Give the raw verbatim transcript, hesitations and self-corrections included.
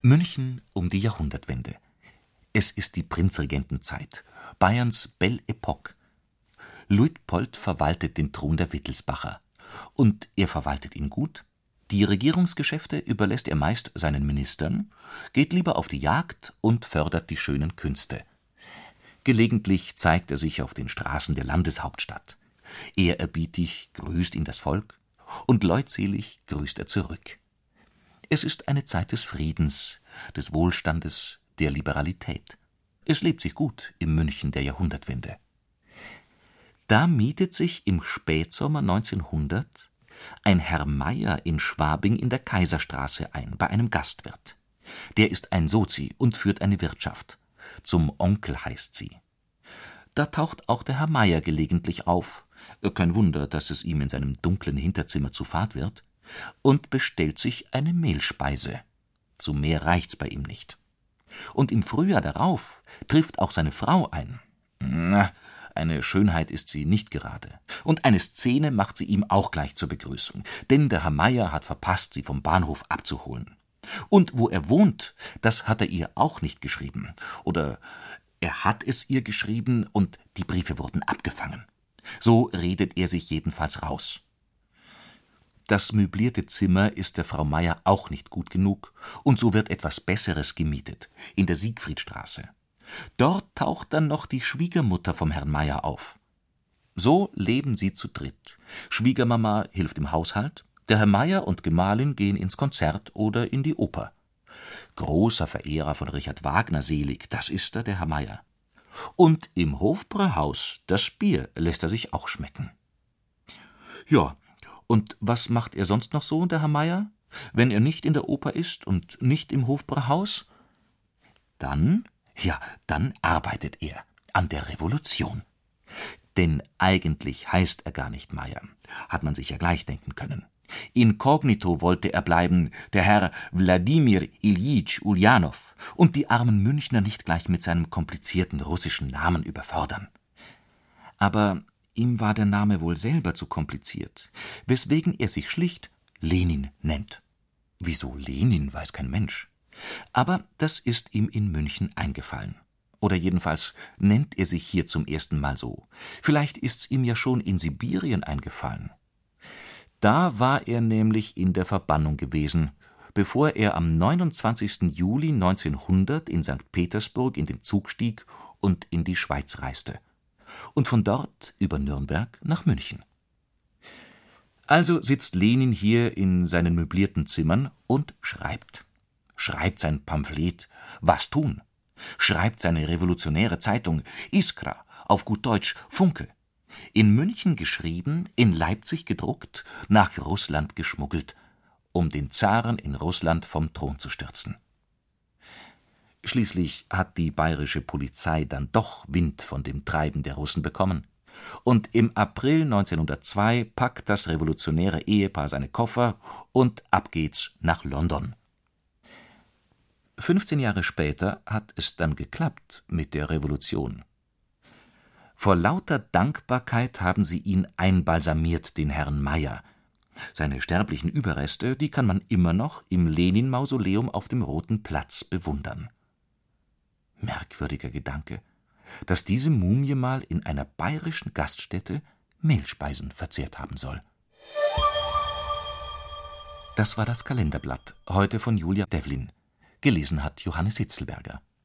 München um die Jahrhundertwende. Es ist die Prinzregentenzeit, Bayerns Belle Époque. Luitpold verwaltet den Thron der Wittelsbacher. Und er verwaltet ihn gut. Die Regierungsgeschäfte überlässt er meist seinen Ministern, geht lieber auf die Jagd und fördert die schönen Künste. Gelegentlich zeigt er sich auf den Straßen der Landeshauptstadt. Ehrerbietig grüßt ihn das Volk und leutselig grüßt er zurück. Es ist eine Zeit des Friedens, des Wohlstandes, der Liberalität. Es lebt sich gut im München der Jahrhundertwende. Da mietet sich im Spätsommer neunzehnhundert ein Herr Meier in Schwabing in der Kaiserstraße ein, bei einem Gastwirt. Der ist ein Sozi und führt eine Wirtschaft. Zum Onkel heißt sie. Da taucht auch der Herr Meier gelegentlich auf, kein Wunder, dass es ihm in seinem dunklen Hinterzimmer zu fad wird, und bestellt sich eine Mehlspeise. Zu mehr reicht's bei ihm nicht. Und im Frühjahr darauf trifft auch seine Frau ein. Na, eine Schönheit ist sie nicht gerade. Und eine Szene macht sie ihm auch gleich zur Begrüßung, denn der Herr Meier hat verpasst, sie vom Bahnhof abzuholen. Und wo er wohnt, das hat er ihr auch nicht geschrieben. Oder er hat es ihr geschrieben und die Briefe wurden abgefangen. So redet er sich jedenfalls raus. Das möblierte Zimmer ist der Frau Meier auch nicht gut genug, und so wird etwas Besseres gemietet, in der Siegfriedstraße. Dort taucht dann noch die Schwiegermutter vom Herrn Meier auf. So leben sie zu dritt. Schwiegermama hilft im Haushalt, der Herr Meier und Gemahlin gehen ins Konzert oder in die Oper. Großer Verehrer von Richard Wagner selig, das ist er, der Herr Meier. Und im Hofbräuhaus, das Bier lässt er sich auch schmecken. Ja, und was macht er sonst noch so, der Herr Meier, wenn er nicht in der Oper ist und nicht im Hofbräuhaus? Dann, ja, dann arbeitet er an der Revolution. Denn eigentlich heißt er gar nicht Meier, hat man sich ja gleich denken können. Inkognito wollte er bleiben, der Herr Wladimir Iljitsch Uljanow, und die armen Münchner nicht gleich mit seinem komplizierten russischen Namen überfordern. Aber ihm war der Name wohl selber zu kompliziert, weswegen er sich schlicht Lenin nennt. Wieso Lenin, weiß kein Mensch. Aber das ist ihm in München eingefallen. Oder jedenfalls nennt er sich hier zum ersten Mal so. Vielleicht ist's ihm ja schon in Sibirien eingefallen. Da war er nämlich in der Verbannung gewesen, bevor er am neunundzwanzigsten Juli neunzehnhundert in Sankt Petersburg in den Zug stieg und in die Schweiz reiste. Und von dort über Nürnberg nach München. Also sitzt Lenin hier in seinen möblierten Zimmern und schreibt. Schreibt sein Pamphlet »Was tun?«, schreibt seine revolutionäre Zeitung »Iskra«, auf gut Deutsch »Funke«. In München geschrieben, in Leipzig gedruckt, nach Russland geschmuggelt, um den Zaren in Russland vom Thron zu stürzen. Schließlich hat die bayerische Polizei dann doch Wind von dem Treiben der Russen bekommen. Und im April neunzehnhundertzwei packt das revolutionäre Ehepaar seine Koffer und ab geht's nach London. fünfzehn Jahre später hat es dann geklappt mit der Revolution. Vor lauter Dankbarkeit haben sie ihn einbalsamiert, den Herrn Meier. Seine sterblichen Überreste, die kann man immer noch im Lenin-Mausoleum auf dem Roten Platz bewundern. Merkwürdiger Gedanke, dass diese Mumie mal in einer bayerischen Gaststätte Mehlspeisen verzehrt haben soll. Das war das Kalenderblatt, heute von Julia Devlin. Gelesen hat Johannes Hitzelberger.